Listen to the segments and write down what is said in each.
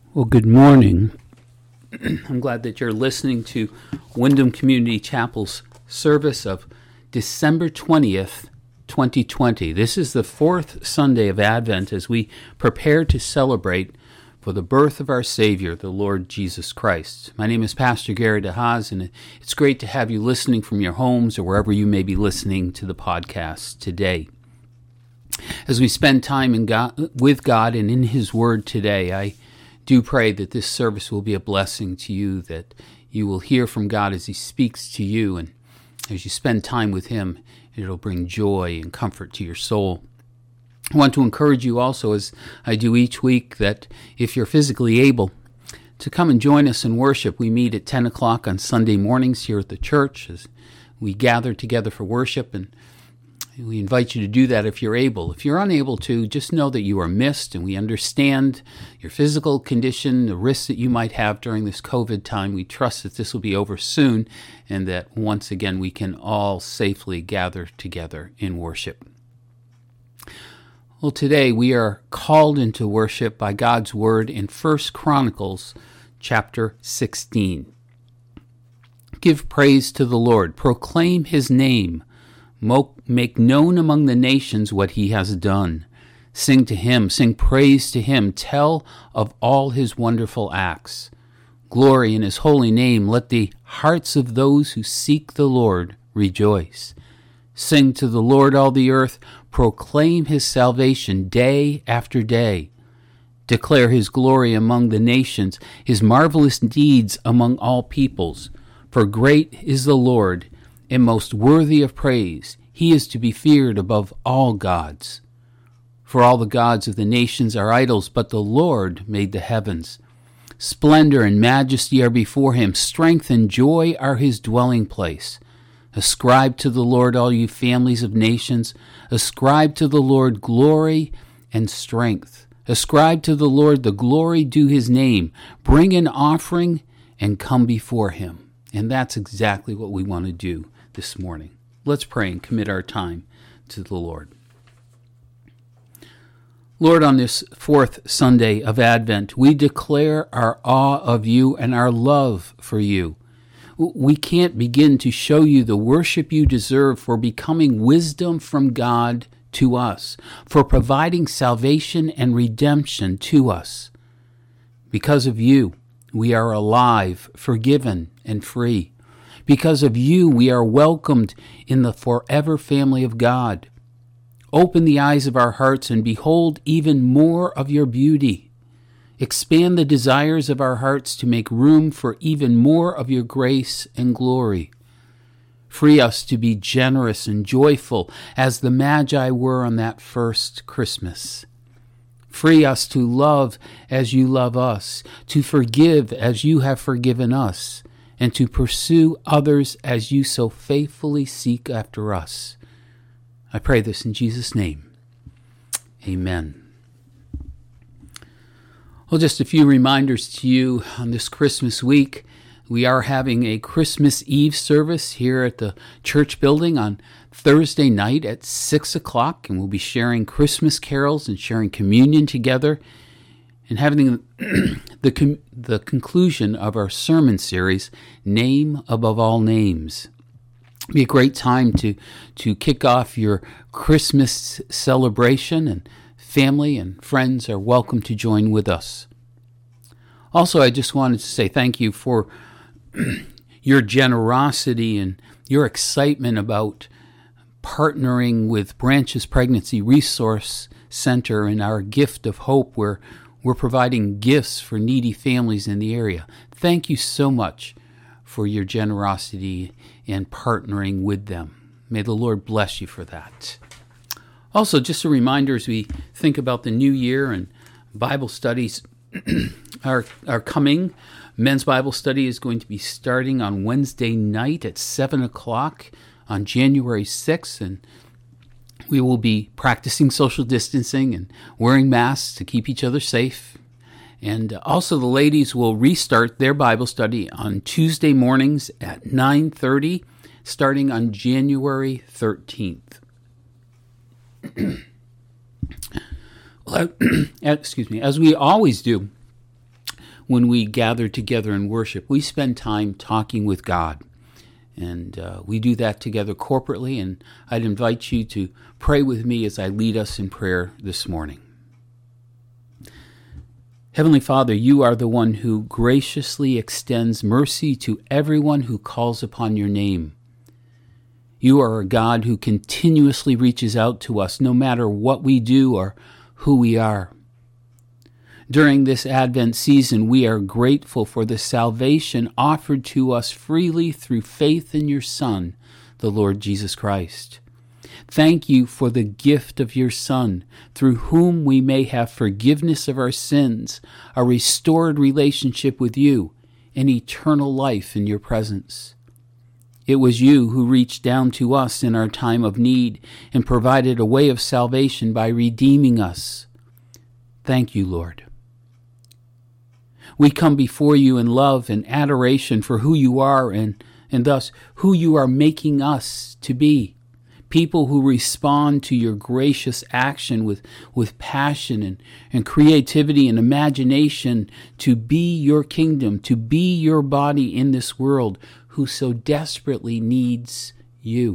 Well, good morning. I'm glad that you're listening to Wyndham Community Chapel's service of December 20th, 2020. This is the fourth Sunday of Advent as we prepare to celebrate for the birth of our Savior, the Lord Jesus Christ. My name is Pastor Gary DeHaas, and it's great to have you listening from your homes or wherever you may be listening to the podcast today. As we spend time with God and in His Word today, I do pray that this service will be a blessing to you, that you will hear from God as He speaks to you, and as you spend time with Him, it'll bring joy and comfort to your soul. I want to encourage you also, as I do each week, that if you're physically able to come and join us in worship, we meet at 10 o'clock on Sunday mornings here at the church as we gather together for worship, and we invite you to do that if you're able. If you're unable to, just know that you are missed, and we understand your physical condition, the risks that you might have during this COVID time. We trust that this will be over soon, and that once again we can all safely gather together in worship. Well, today we are called into worship by God's Word in 1 Chronicles chapter 16. Give praise to the Lord, proclaim His name, make known among the nations what He has done. Sing to Him, sing praise to Him, tell of all His wonderful acts. Glory in His holy name, let the hearts of those who seek the Lord rejoice. Sing to the Lord, all the earth, proclaim His salvation day after day. Declare His glory among the nations, His marvelous deeds among all peoples. For great is the Lord, and most worthy of praise. He is to be feared above all gods. For all the gods of the nations are idols, but the Lord made the heavens. Splendor and majesty are before Him. Strength and joy are His dwelling place. Ascribe to the Lord, all you families of nations. Ascribe to the Lord glory and strength. Ascribe to the Lord the glory due His name. Bring an offering and come before Him. And that's exactly what we want to do this morning. Let's pray and commit our time to the Lord. Lord, on this fourth Sunday of Advent, we declare our awe of You and our love for You. We can't begin to show You the worship You deserve for becoming wisdom from God to us, for providing salvation and redemption to us. Because of You, we are alive, forgiven, and free. Because of You, we are welcomed in the forever family of God. Open the eyes of our hearts and behold even more of Your beauty. Expand the desires of our hearts to make room for even more of Your grace and glory. Free us to be generous and joyful as the Magi were on that first Christmas. Free us to love as You love us, to forgive as You have forgiven us, and to pursue others as You so faithfully seek after us. I pray this in Jesus' name. Amen. Well, just a few reminders to you on this Christmas week. We are having a Christmas Eve service here at the church building on Thursday night at 6 o'clock, and we'll be sharing Christmas carols and sharing communion together and having the conclusion of our sermon series, Name Above All Names. It'll be a great time to kick off your Christmas celebration, and family and friends are welcome to join with us. Also, I just wanted to say thank you for your generosity and your excitement about partnering with Branches Pregnancy Resource Center and our Gift of Hope, where we're providing gifts for needy families in the area. Thank you so much for your generosity and partnering with them. May the Lord bless you for that. Also, just a reminder as we think about the new year and Bible studies are coming. Men's Bible study is going to be starting on Wednesday night at 7 o'clock on January 6th, and we will be practicing social distancing and wearing masks to keep each other safe. And also the ladies will restart their Bible study on Tuesday mornings at 9:30, starting on January 13th. Excuse me. As we always do, when we gather together in worship, we spend time talking with God. And we do that together corporately, and I'd invite you to pray with me as I lead us in prayer this morning. Heavenly Father, you are the one who graciously extends mercy to everyone who calls upon your name. You are a God who continuously reaches out to us no matter what we do or who we are. During this Advent season, we are grateful for the salvation offered to us freely through faith in your Son, the Lord Jesus Christ. Thank you for the gift of your Son, through whom we may have forgiveness of our sins, a restored relationship with you, and eternal life in your presence. It was you who reached down to us in our time of need and provided a way of salvation by redeeming us. Thank you, Lord. We come before you in love and adoration for who you are and thus who you are making us to be. People who respond to your gracious action with passion and creativity and imagination to be your kingdom, to be your body in this world who so desperately needs you.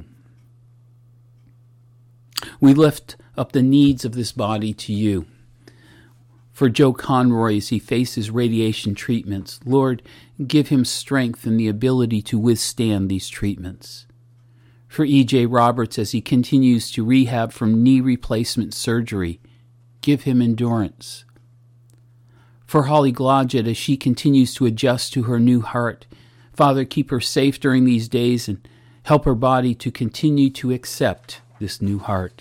We lift up the needs of this body to you. For Joe Conroy as he faces radiation treatments, Lord, give him strength and the ability to withstand these treatments. For E.J. Roberts as he continues to rehab from knee replacement surgery, give him endurance. For Holly Glodgett as she continues to adjust to her new heart, Father, keep her safe during these days and help her body to continue to accept this new heart.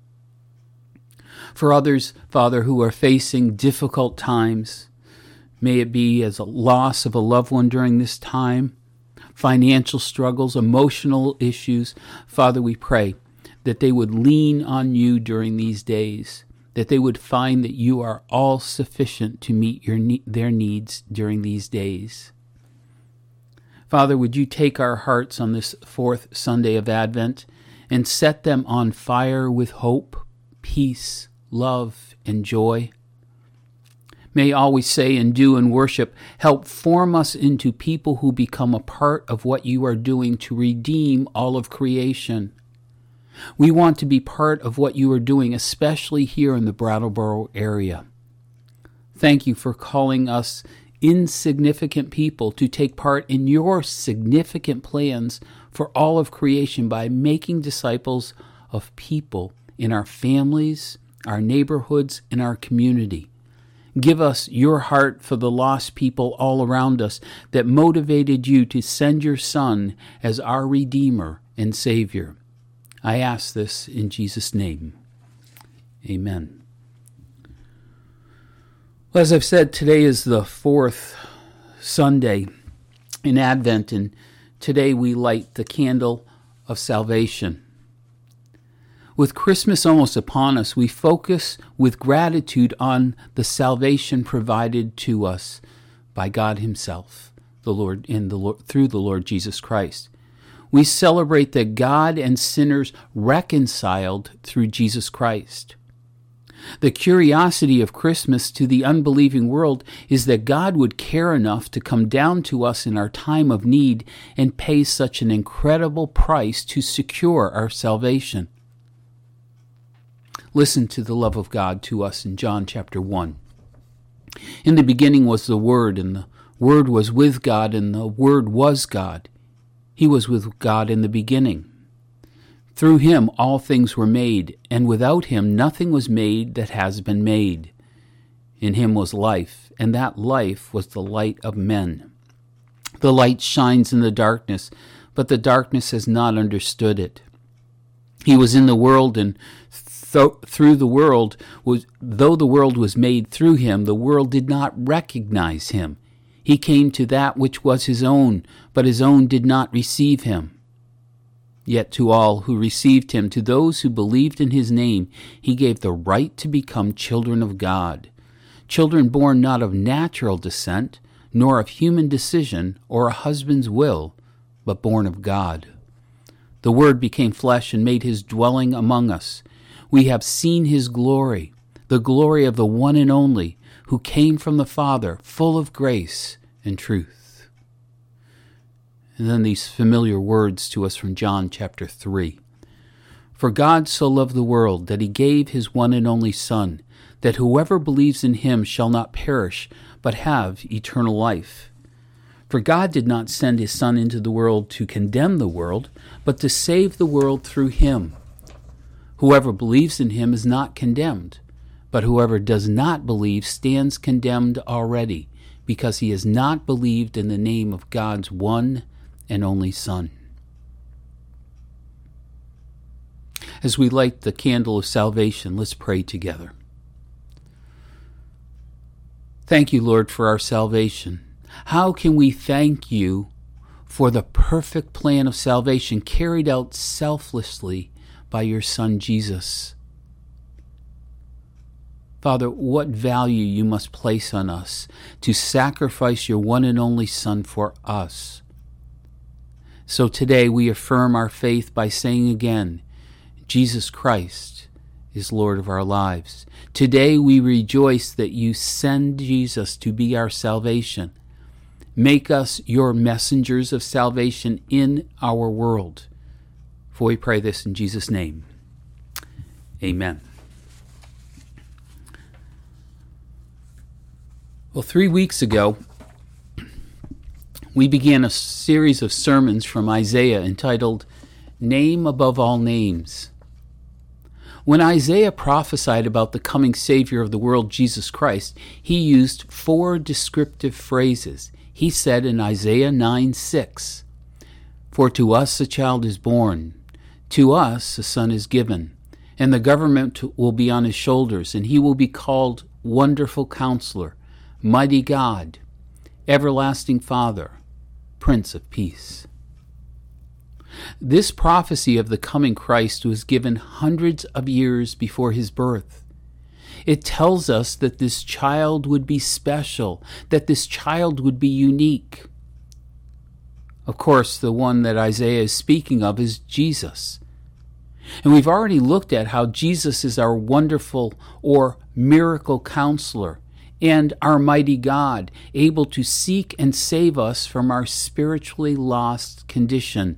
For others, Father, who are facing difficult times, may it be as a loss of a loved one during this time, financial struggles, emotional issues, Father, we pray that they would lean on you during these days, that they would find that you are all sufficient to meet their needs during these days. Father, would you take our hearts on this fourth Sunday of Advent and set them on fire with hope, peace, love, and joy? May all we say and do in worship help form us into people who become a part of what you are doing to redeem all of creation. We want to be part of what you are doing, especially here in the Brattleboro area. Thank you for calling us insignificant people to take part in your significant plans for all of creation by making disciples of people in our families, our neighborhoods, and our community. Give us your heart for the lost people all around us that motivated you to send your Son as our Redeemer and Savior. I ask this in Jesus' name. Amen. Well, as I've said, today is the fourth Sunday in Advent, and today we light the candle of salvation. With Christmas almost upon us, we focus with gratitude on the salvation provided to us by God Himself, through the Lord Jesus Christ. We celebrate that God and sinners reconciled through Jesus Christ. The curiosity of Christmas to the unbelieving world is that God would care enough to come down to us in our time of need and pay such an incredible price to secure our salvation. Listen to the love of God to us in John chapter 1. In the beginning was the Word, and the Word was with God, and the Word was God. He was with God in the beginning. Through Him all things were made, and without Him nothing was made that has been made. In Him was life, and that life was the light of men. The light shines in the darkness, but the darkness has not understood it. He was in the world, and though the world was made through Him, the world did not recognize Him. He came to that which was His own, but His own did not receive Him. Yet to all who received Him, to those who believed in His name, He gave the right to become children of God, children born not of natural descent, nor of human decision or a husband's will, but born of God. The Word became flesh and made His dwelling among us. We have seen His glory, the glory of the one and only, who came from the Father, full of grace and truth. And then these familiar words to us from John chapter 3. For God so loved the world that he gave his one and only Son, that whoever believes in him shall not perish, but have eternal life. For God did not send his Son into the world to condemn the world, but to save the world through him. Whoever believes in him is not condemned, but whoever does not believe stands condemned already, because he has not believed in the name of God's one and only Son. As we light the candle of salvation, let's pray together. Thank you, Lord, for our salvation. How can we thank you for the perfect plan of salvation carried out selflessly by your Son, Jesus? Father, what value you must place on us to sacrifice your one and only Son for us. So today we affirm our faith by saying again, Jesus Christ is Lord of our lives. Today we rejoice that you send Jesus to be our salvation. Make us your messengers of salvation in our world. For we pray this in Jesus' name. Amen. Well, 3 weeks ago, we began a series of sermons from Isaiah entitled, Name Above All Names. When Isaiah prophesied about the coming Savior of the world, Jesus Christ, he used 4 descriptive phrases. He said in Isaiah 9:6, For to us a child is born, to us a son is given, and the government will be on his shoulders, and he will be called Wonderful Counselor, Mighty God, Everlasting Father, Prince of Peace. This prophecy of the coming Christ was given hundreds of years before his birth. It tells us that this child would be special, that this child would be unique. Of course, the one that Isaiah is speaking of is Jesus. And we've already looked at how Jesus is our wonderful or miracle counselor and our mighty God, able to seek and save us from our spiritually lost condition.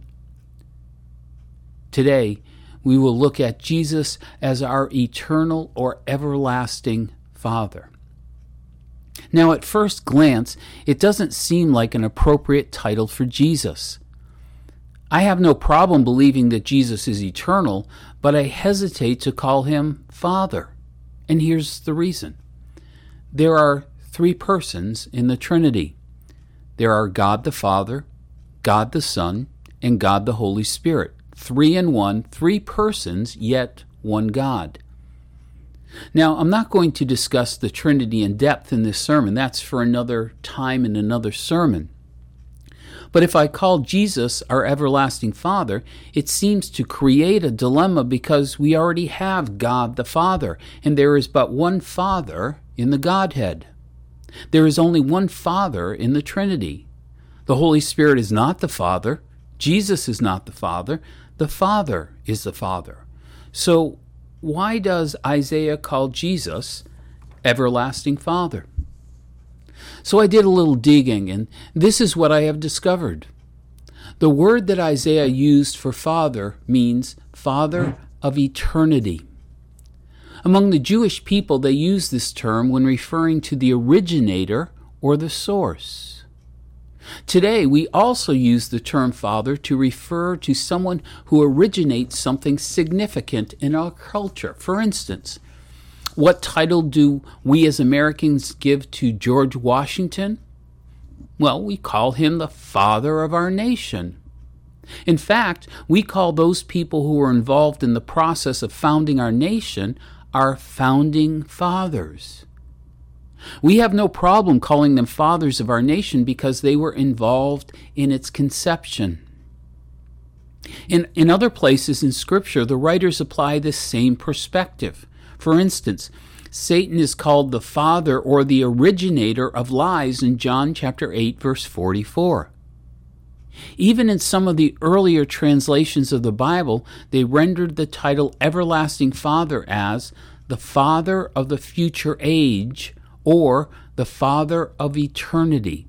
Today, we will look at Jesus as our eternal or everlasting Father. Now, at first glance, it doesn't seem like an appropriate title for Jesus. I have no problem believing that Jesus is eternal, but I hesitate to call him Father. And here's the reason. There are 3 persons in the Trinity. There are God the Father, God the Son, and God the Holy Spirit. 3 in 1, 3 persons, yet one God. Now, I'm not going to discuss the Trinity in depth in this sermon. That's for another time in another sermon. But if I call Jesus our everlasting Father, it seems to create a dilemma because we already have God the Father, and there is but one Father in the Godhead. There is only one Father in the Trinity. The Holy Spirit is not the Father. Jesus is not the Father. The Father is the Father. So why does Isaiah call Jesus everlasting Father? So I did a little digging, and this is what I have discovered. The word that Isaiah used for Father means Father of eternity. Among the Jewish people, they use this term when referring to the originator or the source. Today, we also use the term Father to refer to someone who originates something significant in our culture. For instance, what title do we as Americans give to George Washington? Well, we call him the father of our nation. In fact, we call those people who were involved in the process of founding our nation our founding fathers. We have no problem calling them fathers of our nation because they were involved in its conception. In other places in Scripture, the writers apply this same perspective. For instance, Satan is called the father or the originator of lies in John chapter 8, verse 44. Even in some of the earlier translations of the Bible, they rendered the title Everlasting Father as the Father of the future age, or the Father of eternity.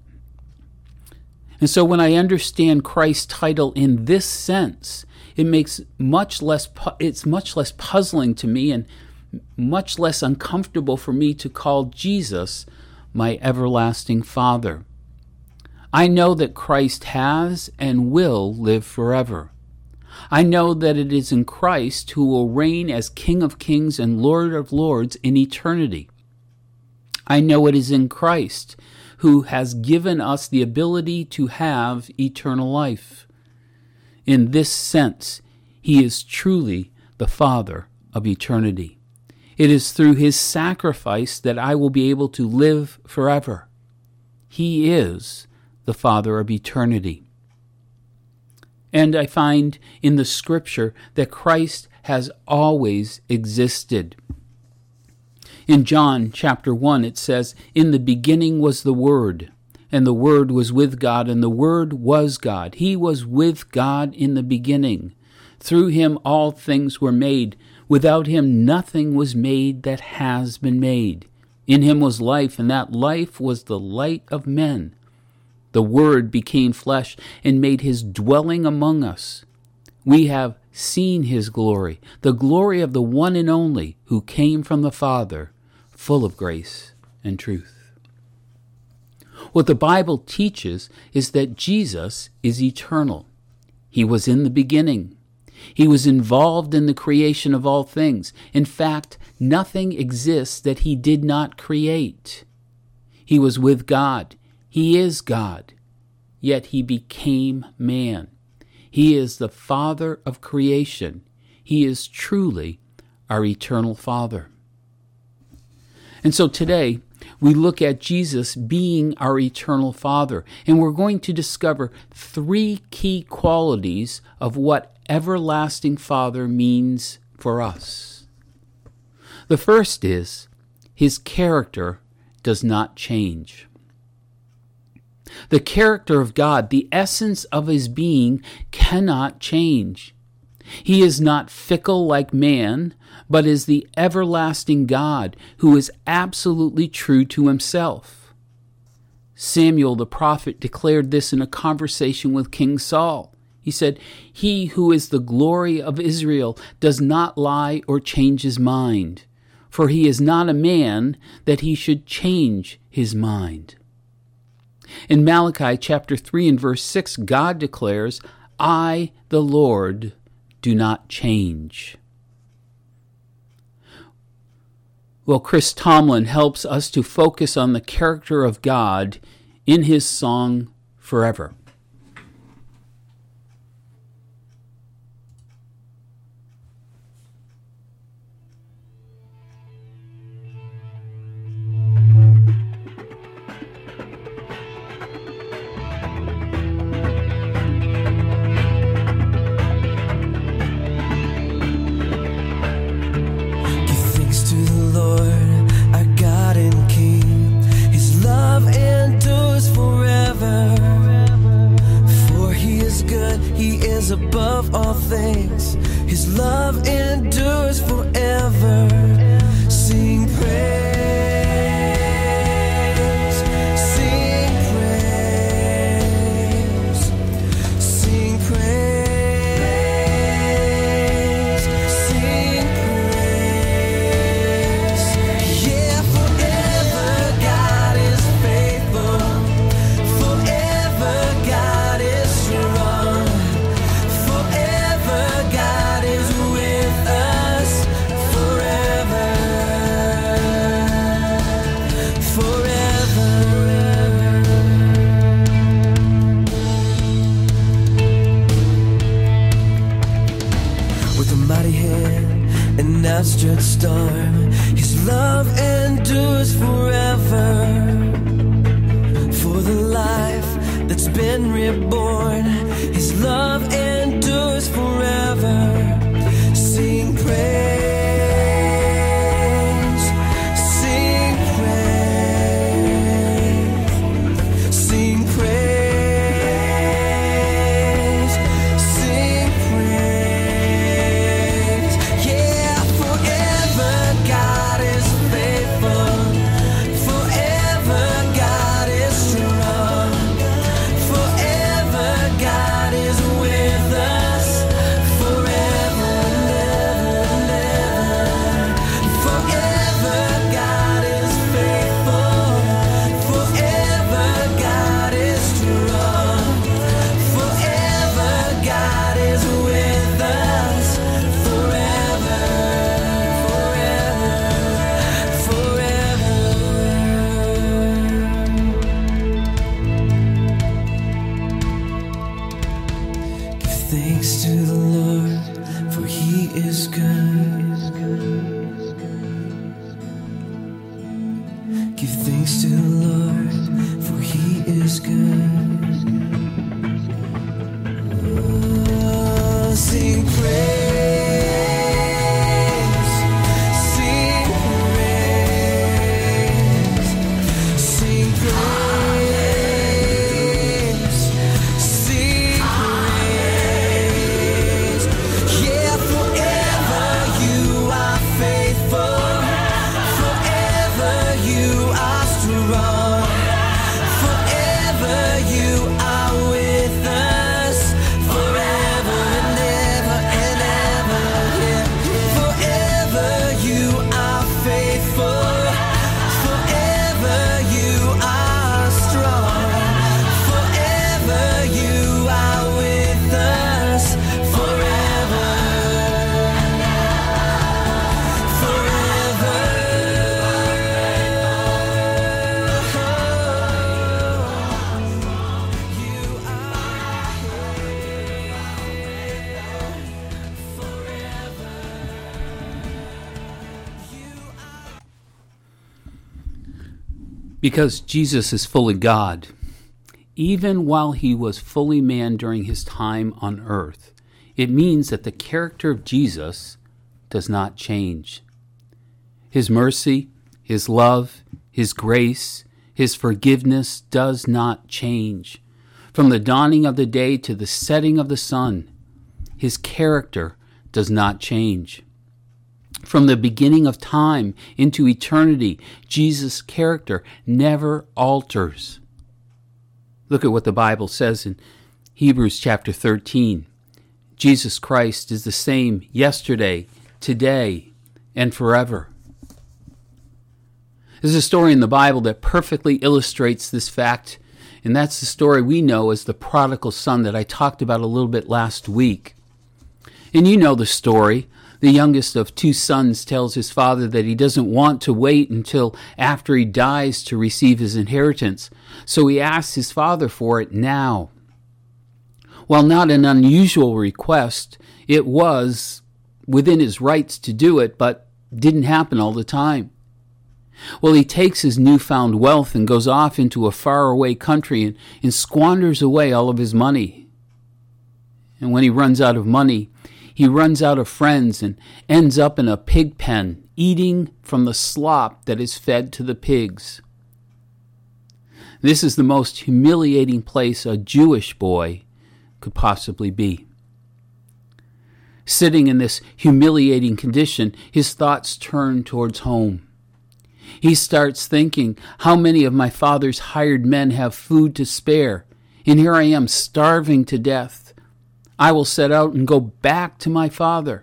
And so when I understand Christ's title in this sense, it's much less puzzling to me and much less uncomfortable for me to call Jesus my everlasting Father. I know that Christ has and will live forever. I know that it is in Christ who will reign as King of Kings and Lord of Lords in eternity. I know it is in Christ who has given us the ability to have eternal life. In this sense, he is truly the Father of eternity. It is through his sacrifice that I will be able to live forever. He is the Father of eternity. And I find in the Scripture that Christ has always existed. In John chapter 1, it says, "In the beginning was the Word, and the Word was with God, and the Word was God. He was with God in the beginning. Through him all things were made. Without him nothing was made that has been made. In him was life, and that life was the light of men. The Word became flesh and made his dwelling among us. We have seen his glory, the glory of the one and only who came from the Father, full of grace and truth." What the Bible teaches is that Jesus is eternal. He was in the beginning. He was involved in the creation of all things. In fact, nothing exists that he did not create. He was with God. He is God. Yet he became man. He is the Father of creation. He is truly our eternal Father. And so today, we look at Jesus being our eternal Father, and we're going to discover 3 key qualities of what everlasting Father means for us. The first is, his character does not change. The character of God, the essence of his being, cannot change. He is not fickle like man, but is the everlasting God who is absolutely true to himself. Samuel the prophet declared this in a conversation with King Saul. He said, "He who is the glory of Israel does not lie or change his mind, for he is not a man that he should change his mind." In Malachi chapter 3 and verse 6, God declares, "I, the Lord, do not change." Well, Chris Tomlin helps us to focus on the character of God in his song, Forever. Above all things, his love endures forever. Sing praise, sing praise, sing praise, sing praise. Yeah, forever God is faithful, forever God is strong. God is with us forever, forever. With a mighty hand and outstretched arm, his love endures forever. For the life that's been reborn, his love endures forever. Sing praise, sing praise, sing praise, sing praise. Yeah, forever God is faithful, forever still, Lord, for He is good. Oh, sing praise, sing praise, sing praise, sing praise. Yeah, forever you are faithful. Forever you are strong. Forever you are with us. Forever and ever and ever. Yeah. Forever you are faithful. Forever you are strong. Forever you are with us. Forever. Forever. You Because Jesus is fully God, even while he was fully man during his time on earth, it means that the character of Jesus does not change. His mercy, his love, his grace, his forgiveness does not change. From the dawning of the day to the setting of the sun, his character does not change. From the beginning of time into eternity, Jesus' character never alters. Look at what the Bible says in Hebrews chapter 13. Jesus Christ is the same yesterday, today, and forever. There's a story in the Bible that perfectly illustrates this fact, and that's the story we know as the prodigal son that I talked about a little bit last week. And you know the story. The youngest of two sons tells his father that he doesn't want to wait until after he dies to receive his inheritance, so he asks his father for it now. While not an unusual request, it was within his rights to do it, but didn't happen all the time. Well, he takes his newfound wealth and goes off into a faraway country and squanders away all of his money. And when he runs out of money, he runs out of friends and ends up in a pig pen, eating from the slop that is fed to the pigs. This is the most humiliating place a Jewish boy could possibly be. Sitting in this humiliating condition, his thoughts turn towards home. He starts thinking, how many of my father's hired men have food to spare, and here I am starving to death. I will set out and go back to my father.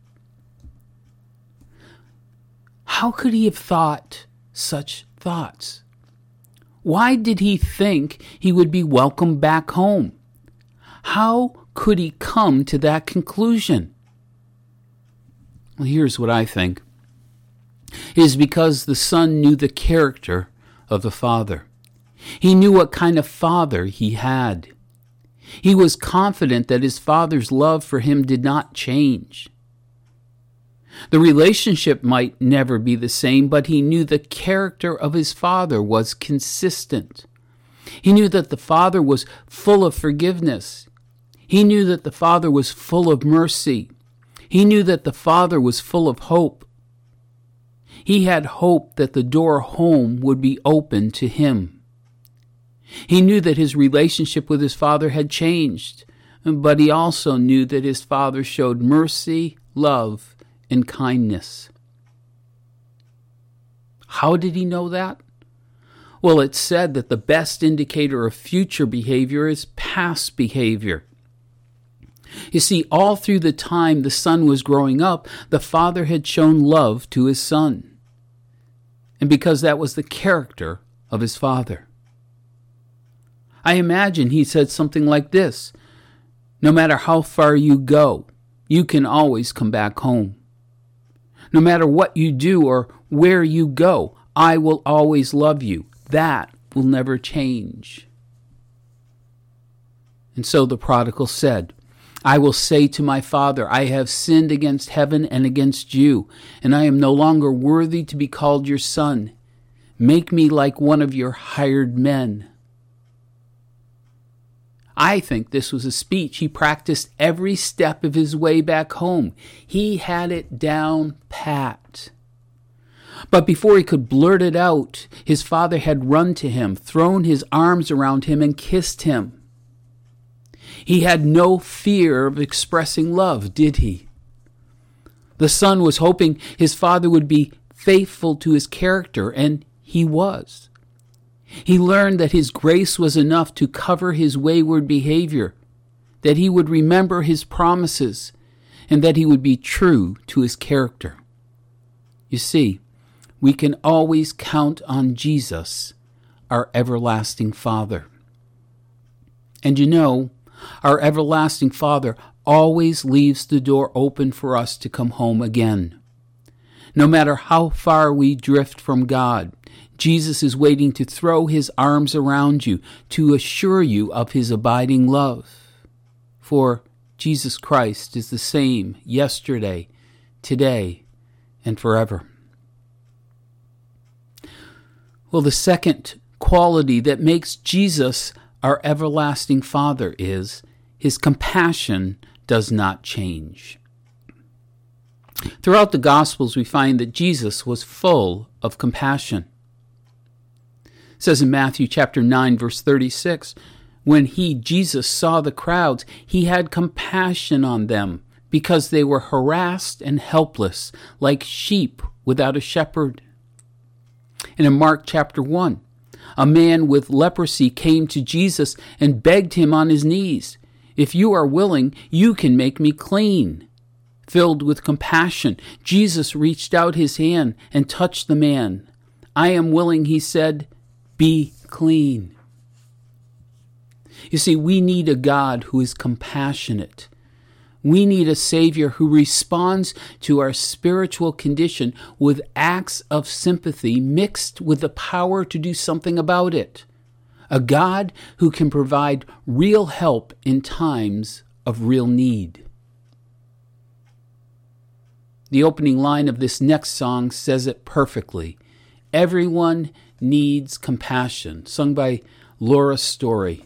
How could he have thought such thoughts? Why did he think he would be welcomed back home? How could he come to that conclusion? Well, here's what I think. It is because the son knew the character of the father. He knew what kind of father he had. He was confident that his father's love for him did not change. The relationship might never be the same, but he knew the character of his father was consistent. He knew that the father was full of forgiveness. He knew that the father was full of mercy. He knew that the father was full of hope. He had hope that the door home would be open to him. He knew that his relationship with his father had changed, but he also knew that his father showed mercy, love, and kindness. How did he know that? Well, it's said that the best indicator of future behavior is past behavior. You see, all through the time the son was growing up, the father had shown love to his son. And because that was the character of his father. I imagine he said something like this: no matter how far you go, you can always come back home. No matter what you do or where you go, I will always love you. That will never change. And so the prodigal said, I will say to my father, I have sinned against heaven and against you, and I am no longer worthy to be called your son. Make me like one of your hired men. I think this was a speech he practiced every step of his way back home. He had it down pat. But before he could blurt it out, his father had run to him, thrown his arms around him, and kissed him. He had no fear of expressing love, did he? The son was hoping his father would be faithful to his character, and he was. He learned that his grace was enough to cover his wayward behavior, that he would remember his promises, and that he would be true to his character. You see, we can always count on Jesus, our everlasting Father. And you know, our everlasting Father always leaves the door open for us to come home again. No matter how far we drift from God, Jesus is waiting to throw his arms around you, to assure you of his abiding love. For Jesus Christ is the same yesterday, today, and forever. Well, the second quality that makes Jesus our everlasting Father is his compassion does not change. Throughout the Gospels, we find that Jesus was full of compassion. It says in Matthew chapter 9, verse 36, when Jesus, saw the crowds, he had compassion on them because they were harassed and helpless, like sheep without a shepherd. And in Mark chapter 1, a man with leprosy came to Jesus and begged him on his knees, "If you are willing, you can make me clean." Filled with compassion, Jesus reached out his hand and touched the man. "I am willing," he said, "be clean." You see, we need a God who is compassionate. We need a Savior who responds to our spiritual condition with acts of sympathy mixed with the power to do something about it. A God who can provide real help in times of real need. The opening line of this next song says it perfectly. Everyone needs compassion, sung by Laura Story.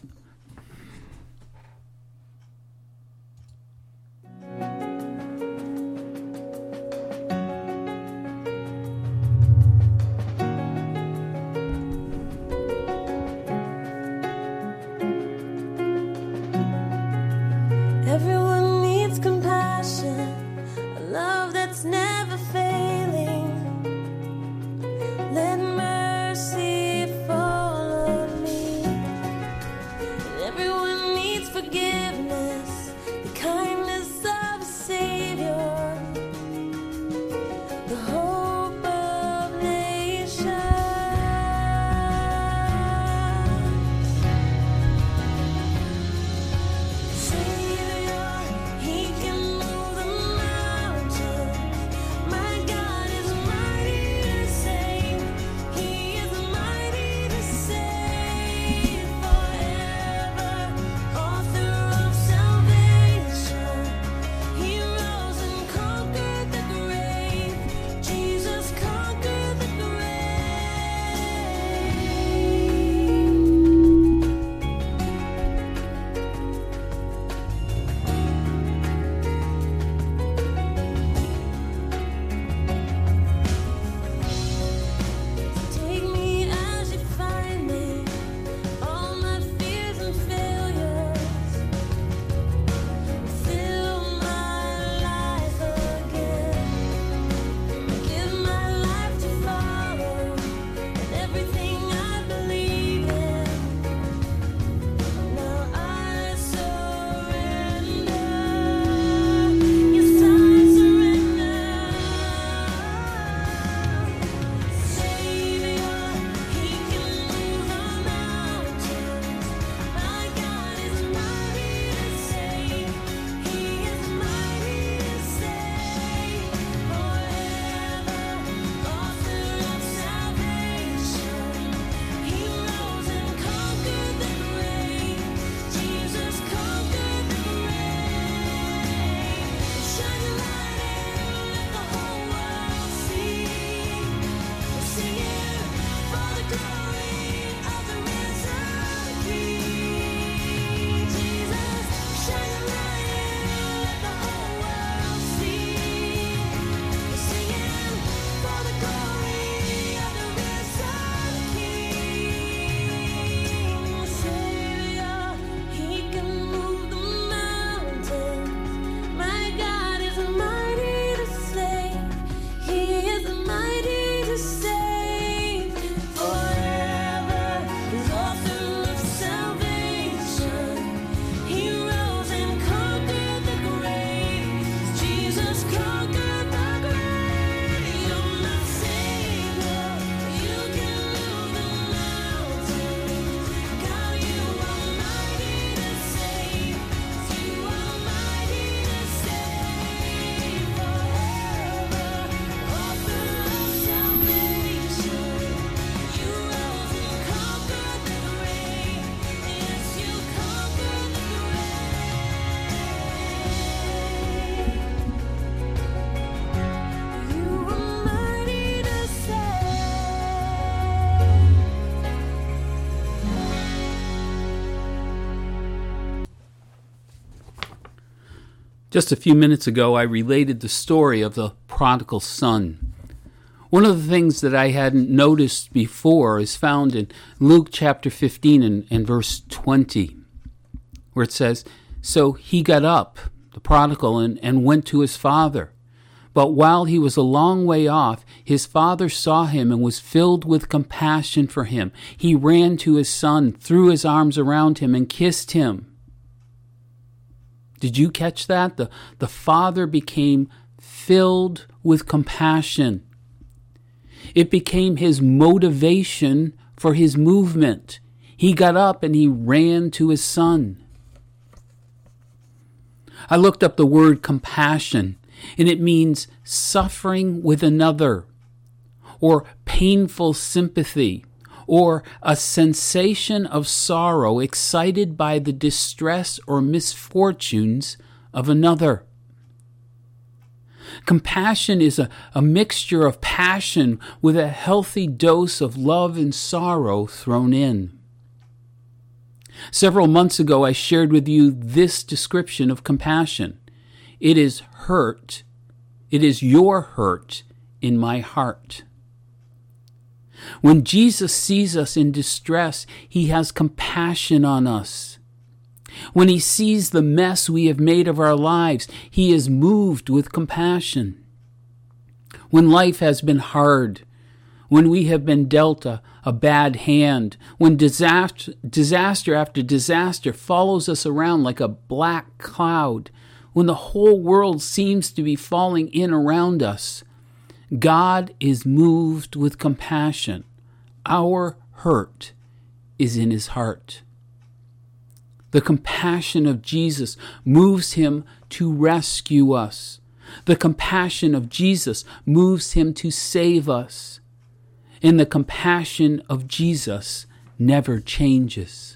Everyone needs compassion, a love that's never failing. Let mercy fall on me. Just a few minutes ago, I related the story of the prodigal son. One of the things that I hadn't noticed before is found in Luke chapter 15 and verse 20, where it says, "So he got up, the prodigal, and went to his father. But while he was a long way off, his father saw him and was filled with compassion for him. He ran to his son, threw his arms around him, and kissed him." Did you catch that? The father became filled with compassion. It became his motivation for his movement. He got up and he ran to his son. I looked up the word compassion, and it means suffering with another, or painful sympathy, or a sensation of sorrow excited by the distress or misfortunes of another. Compassion is a mixture of passion with a healthy dose of love and sorrow thrown in. Several months ago, I shared with you this description of compassion. It is hurt. It is your hurt in my heart. When Jesus sees us in distress, he has compassion on us. When he sees the mess we have made of our lives, he is moved with compassion. When life has been hard, when we have been dealt a bad hand, when disaster after disaster follows us around like a black cloud, when the whole world seems to be falling in around us, God is moved with compassion. Our hurt is in his heart. The compassion of Jesus moves him to rescue us. The compassion of Jesus moves him to save us. And the compassion of Jesus never changes.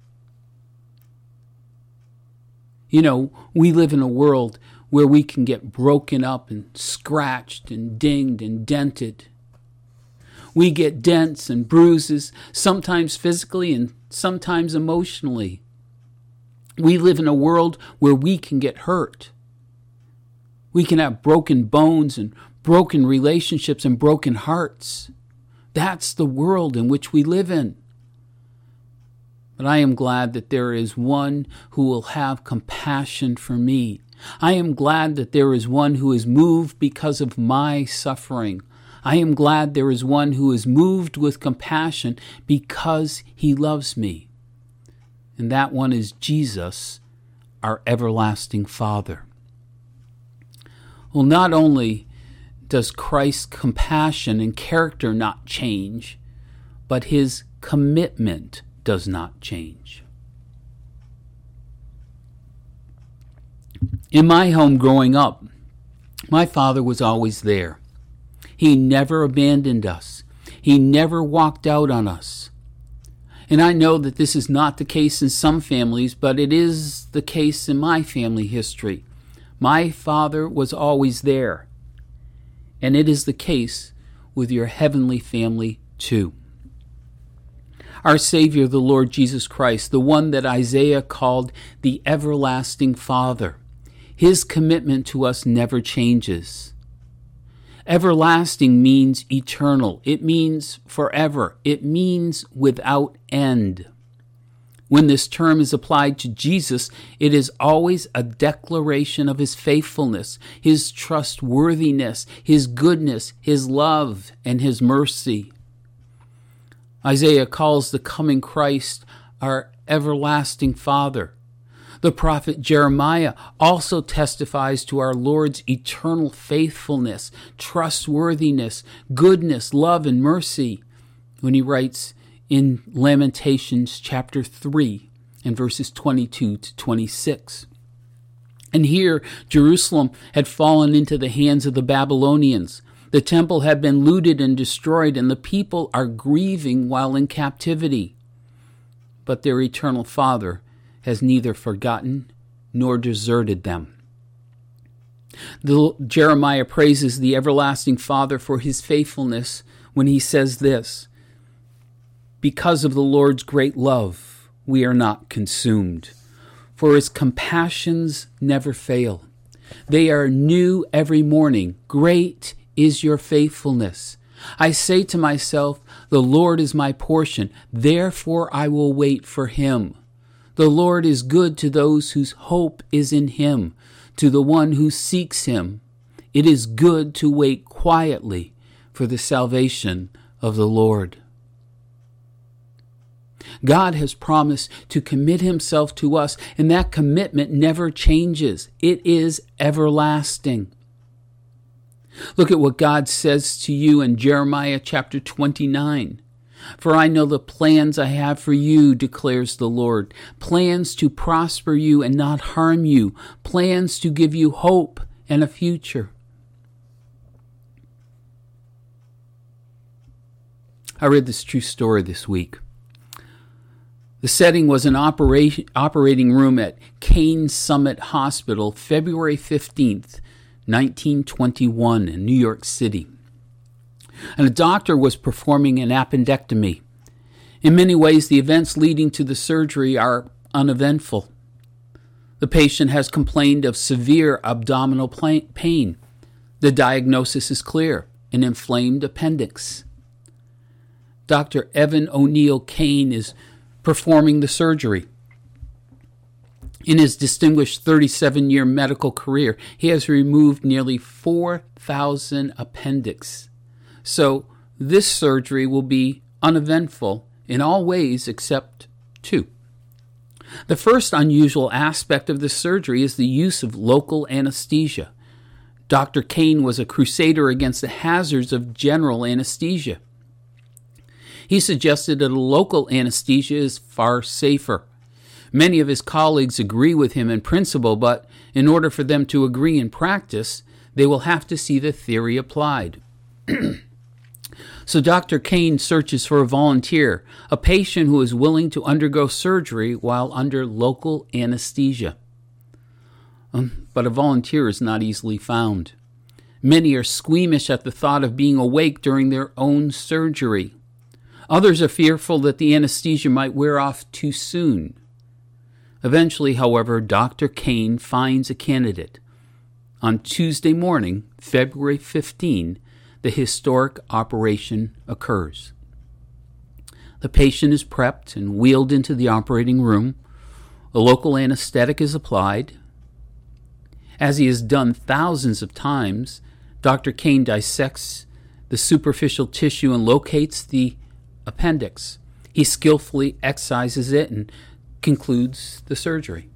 You know, we live in a world where we can get broken up and scratched and dinged and dented. We get dents and bruises, sometimes physically and sometimes emotionally. We live in a world where we can get hurt. We can have broken bones and broken relationships and broken hearts. That's the world in which we live in. But I am glad that there is one who will have compassion for me. I am glad that there is one who is moved because of my suffering. I am glad there is one who is moved with compassion because he loves me. And that one is Jesus, our everlasting Father. Well, not only does Christ's compassion and character not change, but his commitment does not change. In my home growing up, my father was always there. He never abandoned us. He never walked out on us. And I know that this is not the case in some families, but it is the case in my family history. My father was always there. And it is the case with your heavenly family too. Our Savior, the Lord Jesus Christ, the one that Isaiah called the everlasting Father, his commitment to us never changes. Everlasting means eternal. It means forever. It means without end. When this term is applied to Jesus, it is always a declaration of his faithfulness, his trustworthiness, his goodness, his love, and his mercy. Isaiah calls the coming Christ our everlasting Father. The prophet Jeremiah also testifies to our Lord's eternal faithfulness, trustworthiness, goodness, love, and mercy when he writes in Lamentations chapter 3 and verses 22 to 26. And here Jerusalem had fallen into the hands of the Babylonians. The temple had been looted and destroyed, and the people are grieving while in captivity. But their eternal Father has neither forgotten nor deserted them. Jeremiah praises the everlasting Father for his faithfulness when he says this, "Because of the Lord's great love, we are not consumed, for his compassions never fail. They are new every morning. Great is your faithfulness. I say to myself, the Lord is my portion. Therefore I will wait for him. The Lord is good to those whose hope is in him, to the one who seeks him. It is good to wait quietly for the salvation of the Lord. God has promised to commit himself to us, and that commitment never changes. It is everlasting. Look at what God says to you in Jeremiah chapter 29. For I know the plans I have for you, declares the Lord, plans to prosper you and not harm you, plans to give you hope and a future. I read this true story this week. The setting was an operating room at Cain Summit Hospital, February 15th, 1921 in New York City. And a doctor was performing an appendectomy. In many ways, the events leading to the surgery are uneventful. The patient has complained of severe abdominal pain. The diagnosis is clear, an inflamed appendix. Dr. Evan O'Neill Cain is performing the surgery. In his distinguished 37-year medical career, he has removed nearly 4,000 appendix. So this surgery will be uneventful in all ways except two. The first unusual aspect of the surgery is the use of local anesthesia. Dr. Cain was a crusader against the hazards of general anesthesia. He suggested that a local anesthesia is far safer. Many of his colleagues agree with him in principle, but in order for them to agree in practice, they will have to see the theory applied. So Dr. Cain searches for a volunteer, a patient who is willing to undergo surgery while under local anesthesia. But a volunteer is not easily found. Many are squeamish at the thought of being awake during their own surgery. Others are fearful that the anesthesia might wear off too soon. Eventually, however, Dr. Cain finds a candidate. On Tuesday morning, February 15, the historic operation occurs. The patient is prepped and wheeled into the operating room. A local anesthetic is applied. As he has done thousands of times, Dr. Cain dissects the superficial tissue and locates the appendix. He skillfully excises it and concludes the surgery.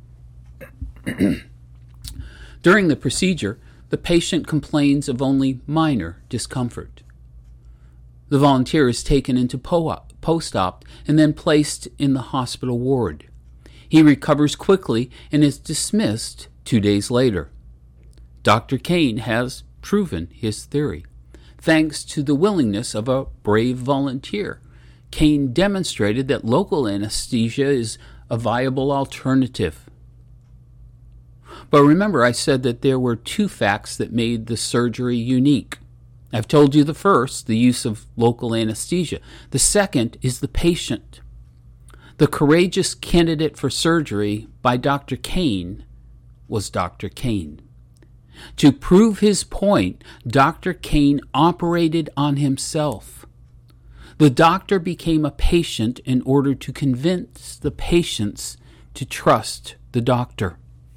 During the procedure, the patient complains of only minor discomfort. The volunteer is taken into post-op and then placed in the hospital ward. He recovers quickly and is dismissed 2 days later. Dr. Cain has proven his theory. Thanks to the willingness of a brave volunteer, Cain demonstrated that local anesthesia is a viable alternative. But remember, I said that there were two facts that made the surgery unique. I've told you the first, the use of local anesthesia. The second is the patient. The courageous candidate for surgery by Dr. Cain was Dr. Cain. To prove his point, Dr. Cain operated on himself. The doctor became a patient in order to convince the patients to trust the doctor.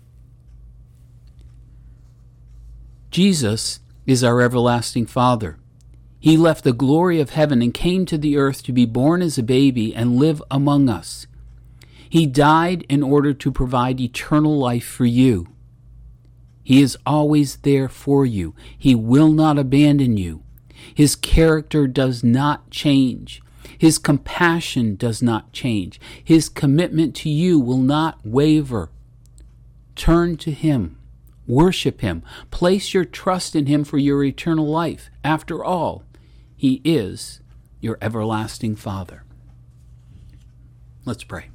Jesus is our everlasting Father. He left the glory of heaven and came to the earth to be born as a baby and live among us. He died in order to provide eternal life for you. He is always there for you. He will not abandon you. His character does not change. His compassion does not change. His commitment to you will not waver. Turn to Him. Worship Him. Place your trust in Him for your eternal life. After all, He is your everlasting Father. Let's pray.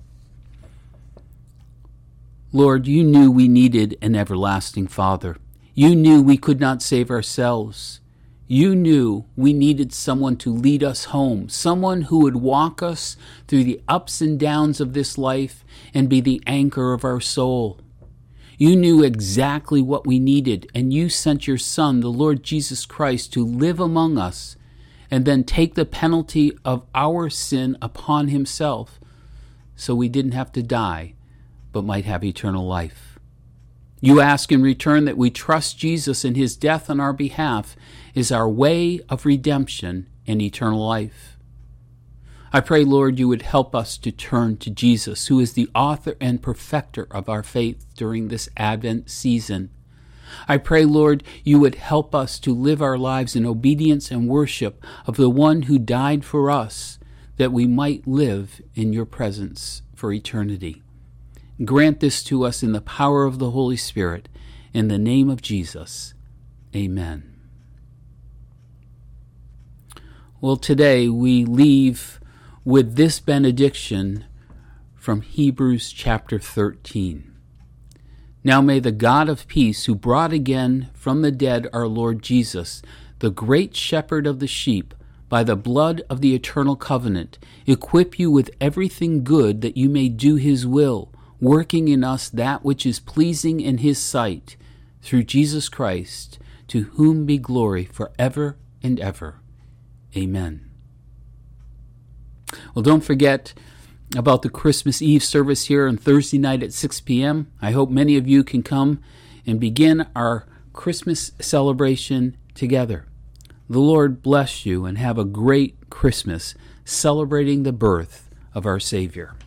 Lord, you knew we needed an everlasting Father. You knew we could not save ourselves. You knew we needed someone to lead us home, someone who would walk us through the ups and downs of this life and be the anchor of our soul. You knew exactly what we needed, and you sent your Son, the Lord Jesus Christ, to live among us and then take the penalty of our sin upon himself so we didn't have to die but might have eternal life. You ask in return that we trust Jesus and his death on our behalf is our way of redemption and eternal life. I pray, Lord, you would help us to turn to Jesus, who is the author and perfecter of our faith during this Advent season. I pray, Lord, you would help us to live our lives in obedience and worship of the one who died for us, that we might live in your presence for eternity. Grant this to us in the power of the Holy Spirit. In the name of Jesus, amen. Well, today we leave with this benediction from Hebrews chapter 13. Now may the God of peace, who brought again from the dead our Lord Jesus, the great shepherd of the sheep, by the blood of the eternal covenant, equip you with everything good that you may do his will, working in us that which is pleasing in his sight, through Jesus Christ, to whom be glory forever and ever. Amen. Well, don't forget about the Christmas Eve service here on Thursday night at 6 p.m. I hope many of you can come and begin our Christmas celebration together. The Lord bless you and have a great Christmas celebrating the birth of our Savior.